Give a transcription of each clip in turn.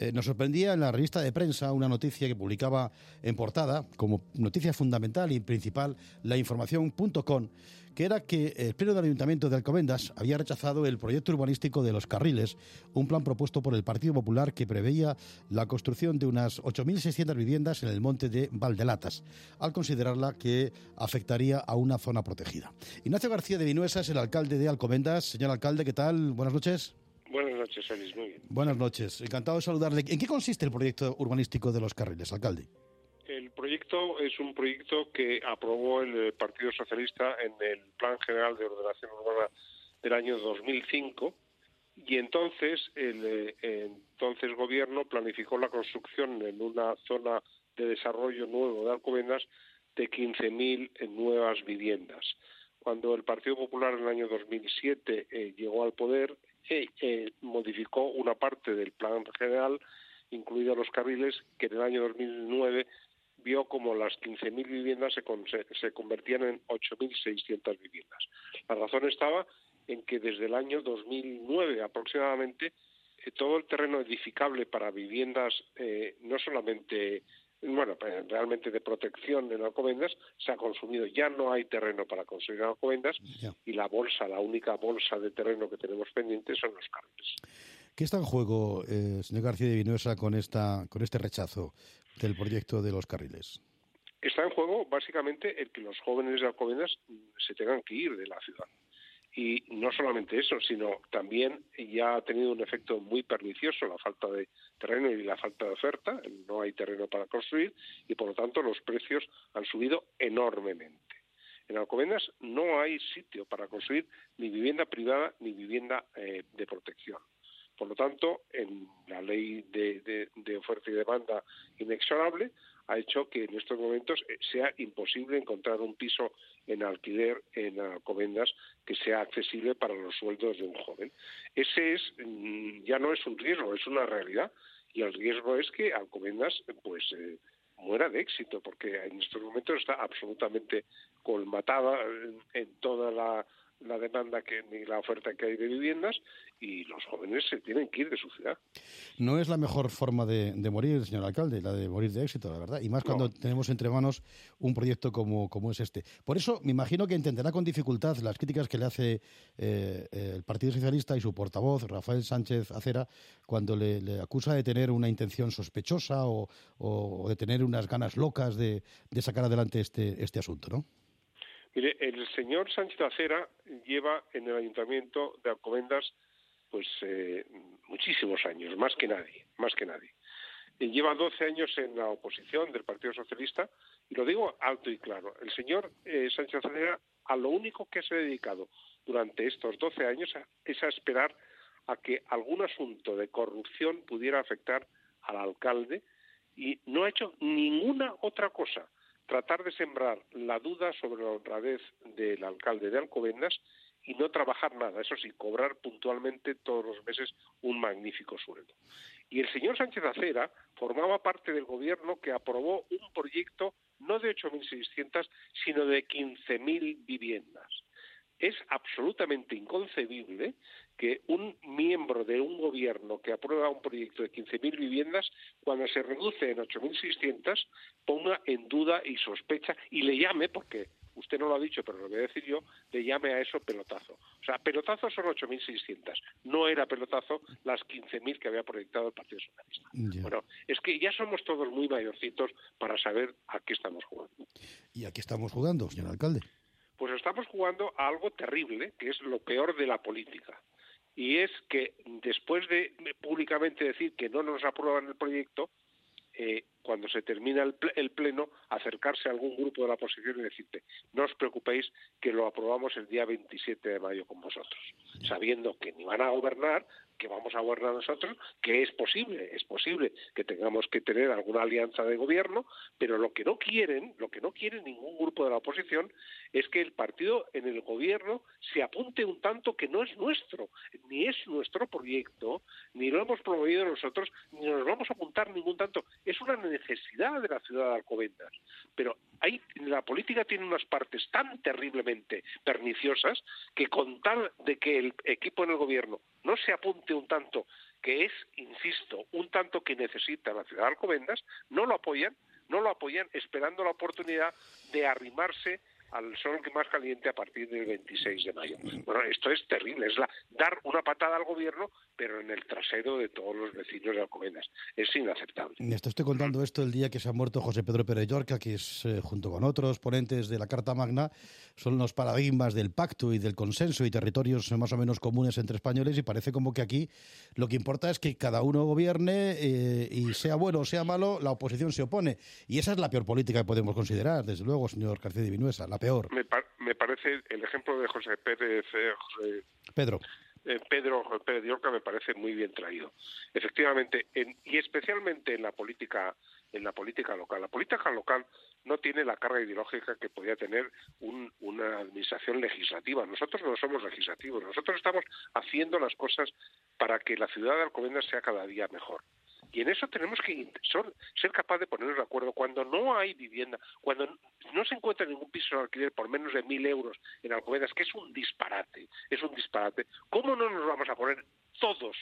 Nos sorprendía en la revista de prensa una noticia que publicaba en portada, como noticia fundamental y principal, lainformación.com, que era que el Pleno del Ayuntamiento de Alcobendas había rechazado el proyecto urbanístico de Los Carriles, un plan propuesto por el Partido Popular que preveía la construcción de unas 8.600 viviendas en el monte de Valdelatas, al considerarla que afectaría a una zona protegida. Ignacio García de Vinuesa es el alcalde de Alcobendas. Señor alcalde, ¿qué tal? Buenas noches. Buenas noches, Félix. Muy bien. Buenas noches. Encantado de saludarle. ¿En qué consiste el proyecto urbanístico de Los Carriles, alcalde? El proyecto es un proyecto que aprobó el Partido Socialista en el Plan General de Ordenación Urbana del año 2005 y entonces el entonces gobierno planificó la construcción en una zona de desarrollo nuevo de Alcobendas de 15.000 nuevas viviendas. Cuando el Partido Popular en el año 2007 llegó al poder, modificó una parte del Plan General, incluidos Los Carriles, que en el año 2009 vio como las 15.000 viviendas se convertían en 8.600 viviendas. La razón estaba en que desde el año 2009 aproximadamente todo el terreno edificable para viviendas, no solamente, realmente de protección en Alcobendas, se ha consumido. Ya no hay terreno para construir en Alcobendas y la única bolsa de terreno que tenemos pendiente son Los Carriles. ¿Qué está en juego, señor García de Vinuesa, con este rechazo del proyecto de Los Carriles? Está en juego básicamente el que los jóvenes de Alcobendas se tengan que ir de la ciudad. Y no solamente eso, sino también ya ha tenido un efecto muy pernicioso la falta de terreno y la falta de oferta. No hay terreno para construir y, por lo tanto, los precios han subido enormemente. En Alcobendas no hay sitio para construir ni vivienda privada ni vivienda de protección. Por lo tanto, en la ley de oferta y demanda inexorable ha hecho que en estos momentos sea imposible encontrar un piso en alquiler en Alcobendas que sea accesible para los sueldos de un joven. Ese ya no es un riesgo, es una realidad. Y el riesgo es que Alcobendas muera de éxito, porque en estos momentos está absolutamente colmatada en toda la demanda ni la oferta que hay de viviendas, y los jóvenes se tienen que ir de su ciudad. No es la mejor forma de morir, señor alcalde, la de morir de éxito, la verdad, y más cuando tenemos entre manos un proyecto como es este. Por eso me imagino que entenderá con dificultad las críticas que le hace el Partido Socialista y su portavoz, Rafael Sánchez Acera, cuando le acusa de tener una intención sospechosa o de tener unas ganas locas de sacar adelante este asunto, ¿no? Mire, el señor Sánchez Acera lleva en el Ayuntamiento de Alcobendas muchísimos años, más que nadie. Lleva 12 años en la oposición del Partido Socialista, y lo digo alto y claro. El señor Sánchez Acera, a lo único que se ha dedicado durante estos 12 años es a esperar a que algún asunto de corrupción pudiera afectar al alcalde, y no ha hecho ninguna otra cosa. Tratar de sembrar la duda sobre la honradez del alcalde de Alcobendas y no trabajar nada, eso sí, cobrar puntualmente todos los meses un magnífico sueldo. Y el señor Sánchez Acera formaba parte del gobierno que aprobó un proyecto no de 8.600, sino de 15.000 viviendas. Es absolutamente inconcebible que un miembro de un gobierno que aprueba un proyecto de 15.000 viviendas, cuando se reduce en 8.600, ponga en duda y sospecha y le llame, porque usted no lo ha dicho, pero lo voy a decir yo, le llame a eso pelotazo. O sea, pelotazo son 8.600. No era pelotazo las 15.000 que había proyectado el Partido Socialista. Yeah. Bueno, es que ya somos todos muy mayorcitos para saber a qué estamos jugando. ¿Y a qué estamos jugando, señor alcalde? Pues estamos jugando a algo terrible, que es lo peor de la política. Y es que después de públicamente decir que no nos aprueban el proyecto, cuando se termina el pleno, acercarse a algún grupo de la oposición y decirte: no os preocupéis, que lo aprobamos el día 27 de mayo con vosotros, sabiendo que ni van a gobernar, que vamos a gobernar nosotros, que es posible que tengamos que tener alguna alianza de gobierno, pero lo que no quieren ningún grupo de la oposición es que el partido en el gobierno se apunte un tanto que no es nuestro, ni es nuestro proyecto, ni lo hemos promovido nosotros, ni nos vamos a apuntar ningún tanto. Es una necesidad de la ciudad de Alcobendas, pero la política tiene unas partes tan terriblemente perniciosas que con tal de que el equipo en el gobierno no se apunte un tanto que es, insisto, un tanto que necesita la ciudad de Alcobendas, no lo apoyan esperando la oportunidad de arrimarse al sol que más caliente a partir del 26 de mayo. Bueno, esto es terrible, es dar una patada al gobierno, pero en el trasero de todos los vecinos de Alcobendas. Es inaceptable. Estoy contando esto el día que se ha muerto José Pedro Pérez Llorca, que es, junto con otros ponentes de la Carta Magna, son los paradigmas del pacto y del consenso y territorios más o menos comunes entre españoles, y parece como que aquí lo que importa es que cada uno gobierne y sea bueno o sea malo, la oposición se opone. Y esa es la peor política que podemos considerar, desde luego, señor García de Vinuesa, la peor. Me parece el ejemplo de José Pérez... Pedro Pérez Llorca me parece muy bien traído. Efectivamente, y especialmente en la política local. La política local no tiene la carga ideológica que podía tener una administración legislativa. Nosotros no somos legislativos, nosotros estamos haciendo las cosas para que la ciudad de Alcobendas sea cada día mejor. Y en eso tenemos que ser capaz de ponernos de acuerdo. Cuando no hay vivienda, cuando no se encuentra ningún piso de alquiler por menos de 1.000 euros en Alcobendas, que es un disparate, ¿cómo no nos vamos a poner todos?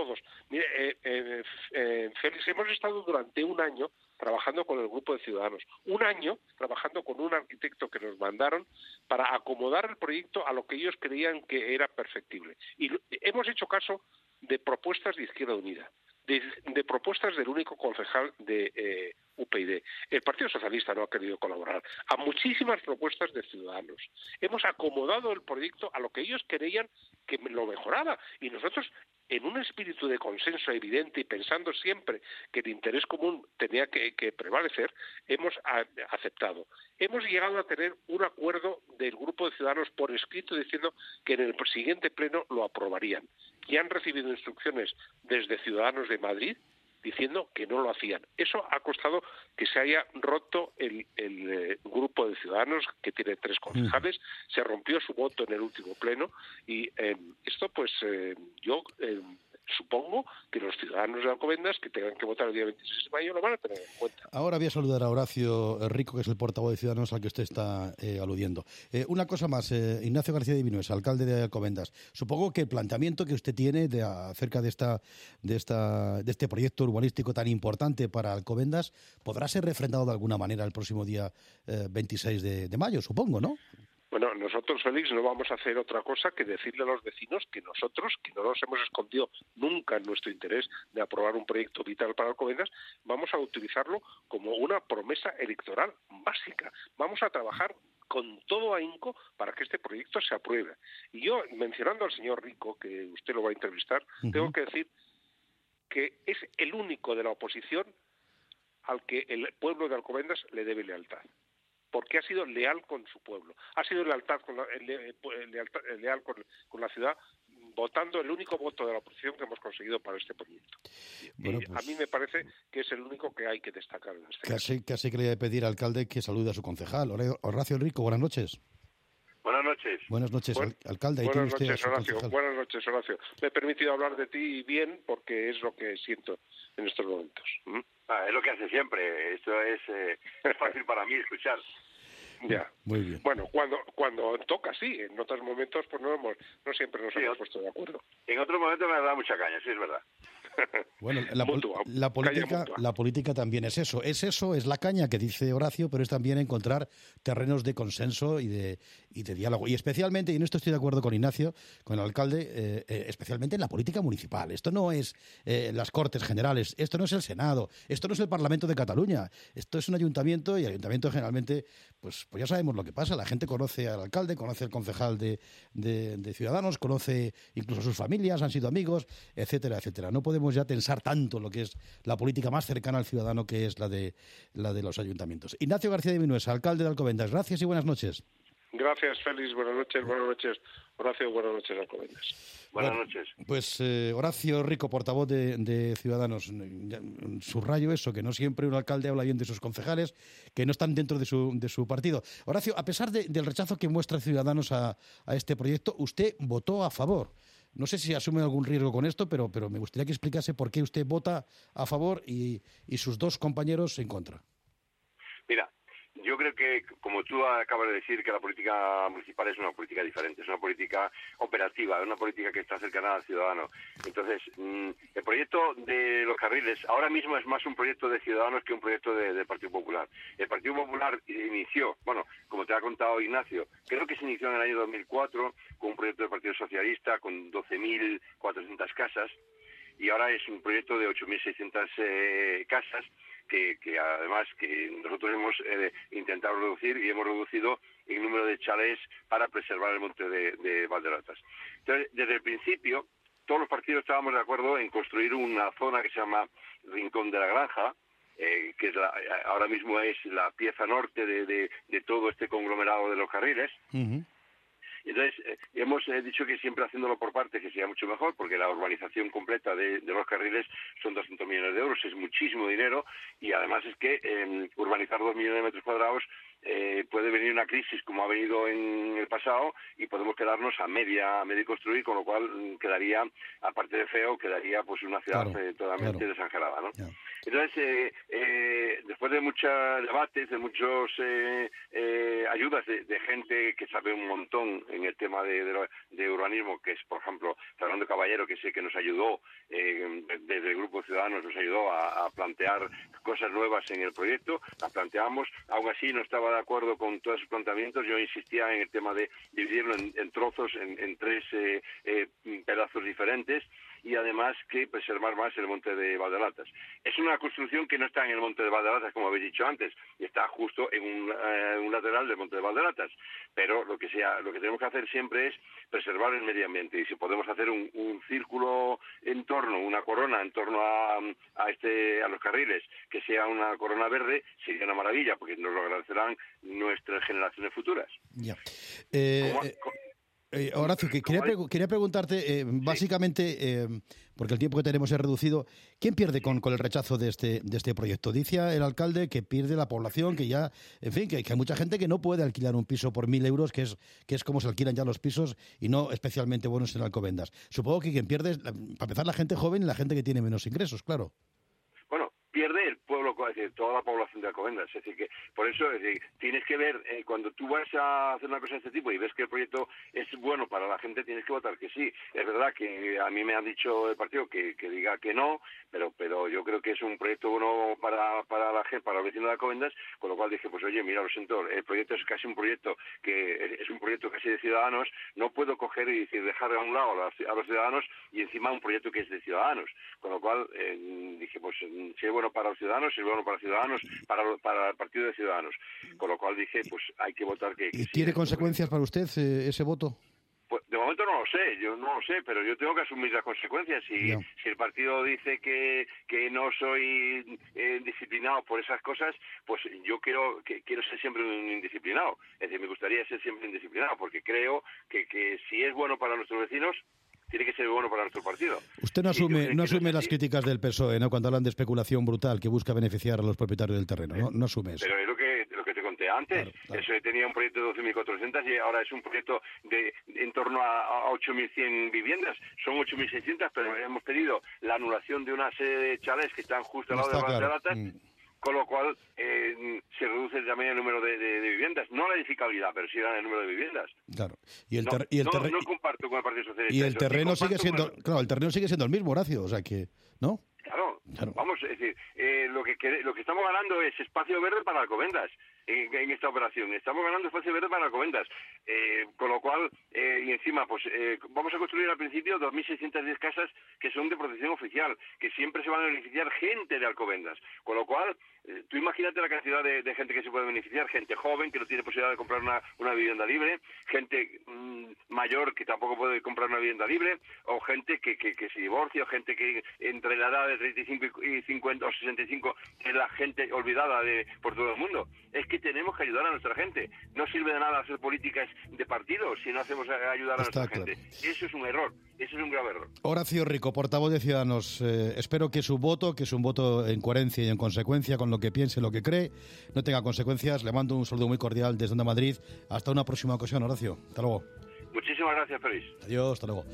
Mire, Félix, hemos estado durante un año trabajando con el grupo de ciudadanos, un año trabajando con un arquitecto que nos mandaron para acomodar el proyecto a lo que ellos creían que era perfectible. Y hemos hecho caso de propuestas de Izquierda Unida, de propuestas del único concejal de UPyD. El Partido Socialista no ha querido colaborar. A muchísimas propuestas de Ciudadanos. Hemos acomodado el proyecto a lo que ellos creían que lo mejoraba. Y nosotros, en un espíritu de consenso evidente y pensando siempre que el interés común tenía que prevalecer, hemos aceptado. Hemos llegado a tener un acuerdo del grupo de Ciudadanos por escrito diciendo que en el siguiente pleno lo aprobarían. Y han recibido instrucciones desde Ciudadanos de Madrid diciendo que no lo hacían. Eso ha costado que se haya roto el grupo de Ciudadanos, que tiene 3 concejales. Se rompió su voto en el último pleno y esto pues yo supongo que los ciudadanos de Alcobendas que tengan que votar el día 26 de mayo lo van a tener en cuenta. Ahora voy a saludar a Horacio Rico, que es el portavoz de Ciudadanos al que usted está aludiendo. Una cosa más, Ignacio García de Vinuesa, alcalde de Alcobendas. Supongo que el planteamiento que usted tiene acerca de este proyecto urbanístico tan importante para Alcobendas podrá ser refrendado de alguna manera el próximo día 26 de mayo, supongo, ¿no? Bueno, nosotros, Félix, no vamos a hacer otra cosa que decirle a los vecinos que nosotros, que no nos hemos escondido nunca en nuestro interés de aprobar un proyecto vital para Alcobendas, vamos a utilizarlo como una promesa electoral básica. Vamos a trabajar con todo ahínco para que este proyecto se apruebe. Y yo, mencionando al señor Rico, que usted lo va a entrevistar, tengo que decir que es el único de la oposición al que el pueblo de Alcobendas le debe lealtad. Porque ha sido leal con su pueblo, ha sido leal con la ciudad, votando el único voto de la oposición que hemos conseguido para este proyecto. Bueno, pues, a mí me parece que es el único que hay que destacar en este caso. Casi que le voy a pedir al alcalde que salude a su concejal. Horacio Rico, buenas noches. Buenas noches. Buenas noches, alcalde. Buenas noches, Horacio. Buenas noches, Horacio. Me he permitido hablar de ti bien porque es lo que siento en estos momentos. Es lo que hace siempre. Esto es fácil para mí escuchar. Ya. Muy bien. Bueno, cuando toca, sí. En otros momentos, pues no siempre nos hemos puesto de acuerdo. En otros momentos me da mucha caña, sí, es verdad. Bueno, la política también es eso. Es la caña que dice Horacio, pero es también encontrar terrenos de consenso y de diálogo. Y especialmente, y en esto estoy de acuerdo con Ignacio, con el alcalde, especialmente en la política municipal. Esto no es las Cortes Generales, esto no es el Senado, esto no es el Parlamento de Cataluña. Esto es un ayuntamiento, y el ayuntamiento generalmente, pues ya sabemos lo que pasa. La gente conoce al alcalde, conoce al concejal de Ciudadanos, conoce incluso a sus familias, han sido amigos, etcétera, etcétera. No podemos ya tensar tanto lo que es la política más cercana al ciudadano, que es la de los ayuntamientos. Ignacio García de Vinuesa, alcalde de Alcobendas, gracias y buenas noches. Gracias, Félix. Buenas noches. Horacio, buenas noches, Alcobendas. Buenas noches. Pues Horacio Rico, portavoz de Ciudadanos, subrayo eso, que no siempre un alcalde habla bien de sus concejales, que no están dentro de su partido. Horacio, a pesar del rechazo que muestra Ciudadanos a este proyecto, usted votó a favor. No sé si asume algún riesgo con esto, pero me gustaría que explicase por qué usted vota a favor y sus dos compañeros en contra. Mira, yo creo que, como tú acabas de decir, que la política municipal es una política diferente, es una política operativa, es una política que está cercana al ciudadano. Entonces, el proyecto de los carriles ahora mismo es más un proyecto de Ciudadanos que un proyecto del Partido Popular. El Partido Popular inició, bueno, como te ha contado Ignacio, creo que se inició en el año 2004 con un proyecto del Partido Socialista con 12.400 casas, y ahora es un proyecto de 8.600 casas que además que nosotros hemos intentado reducir y hemos reducido el número de chalés para preservar el monte de Valderatas. Entonces, desde el principio, todos los partidos estábamos de acuerdo en construir una zona que se llama Rincón de la Granja, que es ahora mismo es la pieza norte de todo este conglomerado de los carriles. Uh-huh. Entonces, hemos dicho que siempre haciéndolo por partes que sería mucho mejor, porque la urbanización completa de los carriles son 200 millones de euros, es muchísimo dinero, y además es que urbanizar 2 millones de metros cuadrados puede venir una crisis como ha venido en el pasado y podemos quedarnos a media construir, con lo cual quedaría, aparte de feo, quedaría pues una ciudad totalmente desangelada, ¿no? Yeah. Entonces, después de muchos debates, de muchos ayudas de gente que sabe un montón en el tema de urbanismo, que es, por ejemplo, Fernando Caballero, que sé que nos ayudó, desde el Grupo Ciudadanos nos ayudó a plantear cosas nuevas en el proyecto, las planteamos, aún así no estaba de acuerdo con todos sus planteamientos, yo insistía en el tema de dividirlo en trozos, en 3 pedazos diferentes, y además que preservar más el monte de Valderatas. Es una construcción que no está en el monte de Valderatas, como habéis dicho antes, está justo en un lateral del monte de Valderatas, pero lo que tenemos que hacer siempre es preservar el medio ambiente, y si podemos hacer un círculo en torno, una corona en torno a los carriles, que sea una corona verde, sería una maravilla, porque nos lo agradecerán nuestras generaciones futuras. Ya. Horacio, quería preguntarte, básicamente, porque el tiempo que tenemos es reducido, ¿quién pierde con el rechazo de este proyecto? Dice el alcalde que pierde la población, que ya, en fin, que hay mucha gente que no puede alquilar un piso por 1.000 euros, que es como se alquilan ya los pisos, y no especialmente buenos en Alcobendas. Supongo que quien pierde es, para empezar, la gente joven y la gente que tiene menos ingresos, claro. Bueno, pierde el pueblo, es decir, toda la población de Alcobendas. Es decir, que por eso tienes que ver, cuando tú vas a hacer una cosa de este tipo y ves que el proyecto es bueno para la gente, tienes que votar que sí. Es verdad que a mí me han dicho el partido que diga que no, pero yo creo que es un proyecto bueno para la gente, para los vecinos de Alcobendas, con lo cual dije, pues oye, mira, lo siento, el proyecto es casi un proyecto casi de Ciudadanos, no puedo coger y decir, dejar a un lado a los ciudadanos y encima un proyecto que es de Ciudadanos, con lo cual dije, pues si es bueno para los ciudadanos, si es bueno para Ciudadanos, para el partido de Ciudadanos, con lo cual dije, pues hay que votar que ¿Y tiene consecuencias para usted ese voto? Pues de momento no lo sé, pero yo tengo que asumir las consecuencias. Si el partido dice que no soy disciplinado por esas cosas, pues yo quiero ser siempre un indisciplinado. Es decir, me gustaría ser siempre indisciplinado, porque creo que si es bueno para nuestros vecinos, tiene que ser bueno para nuestro partido. Usted no asume las críticas del PSOE, ¿no? Cuando hablan de especulación brutal que busca beneficiar a los propietarios del terreno, no asume eso. Pero es lo que te conté antes. Claro. Eso tenía un proyecto de 12.400 y ahora es un proyecto de en torno a 8.100 viviendas. Son 8.600, pero hemos pedido la anulación de una serie de chalés que están justo al lado de Valderatas. Con lo cual se reduce también el número de viviendas, no la edificabilidad, pero sí el número de viviendas. Claro. No comparto con el Partido Socialista. Y el terreno sigue siendo, el terreno sigue siendo el mismo, Horacio, o sea que, ¿no? Claro. Vamos, es decir, lo que estamos ganando es espacio verde para Alcobendas en esta operación. Estamos ganando espacio verde para Alcobendas. Con lo cual, y encima, pues vamos a construir al principio 2.610 casas que son de protección oficial, que siempre se van a beneficiar gente de Alcobendas. Con lo cual, tú imagínate la cantidad de gente que se puede beneficiar, gente joven que no tiene posibilidad de comprar una vivienda libre, gente mayor que tampoco puede comprar una vivienda libre, o gente que se divorcia, o gente que entre la edad de 35 y 50 o 65 es la gente olvidada por todo el mundo. Es que tenemos que ayudar a nuestra gente. No sirve de nada hacer políticas de partido si no hacemos ayudar a nuestra gente. Eso es un error, eso es un grave error. Horacio Rico, portavoz de Ciudadanos, espero que su voto, que es un voto en coherencia y en consecuencia con lo que piense, lo que cree, no tenga consecuencias. Le mando un saludo muy cordial desde Onda Madrid. Hasta una próxima ocasión, Horacio. Hasta luego. Muchísimas gracias, Félix. Adiós, hasta luego.